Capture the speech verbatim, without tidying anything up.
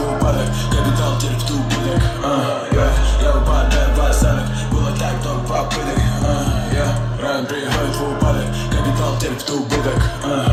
в упадок, капитал теперь в тупик. uh, yeah. Я выпадаю в осадок, было так много попыток. uh, yeah. Район приходит в упадок, капитал теперь в тупик. uh.